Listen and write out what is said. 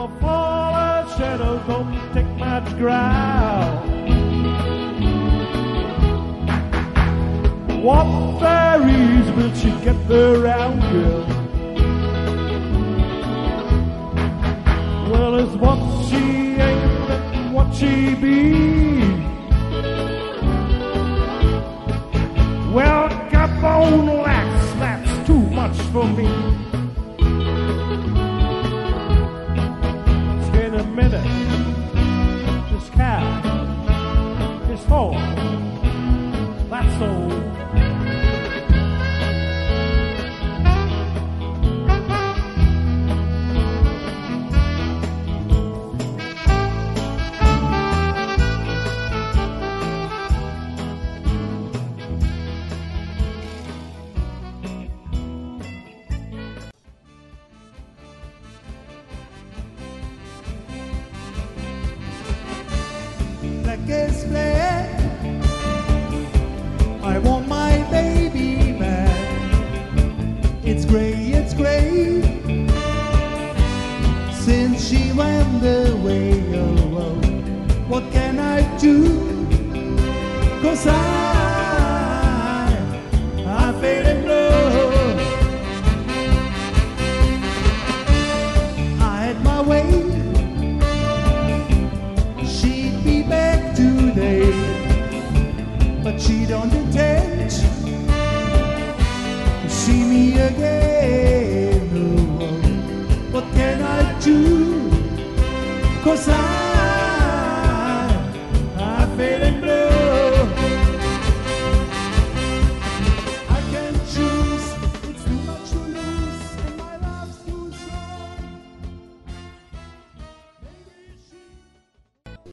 a fallen shadow don't take much ground. What fairies will she get around, girl? Well, it's what she ain't and what she be. Well, Capone lacks, that's too much for me. In a minute, this cow is full. That's all. Is black. I want my baby back. It's gray, since she went away. Oh, oh. What can I do? 'Cause I fell in love. I had my way. She'd be back today, but she don't intend to see me again. Oh, what can I do? 'Cause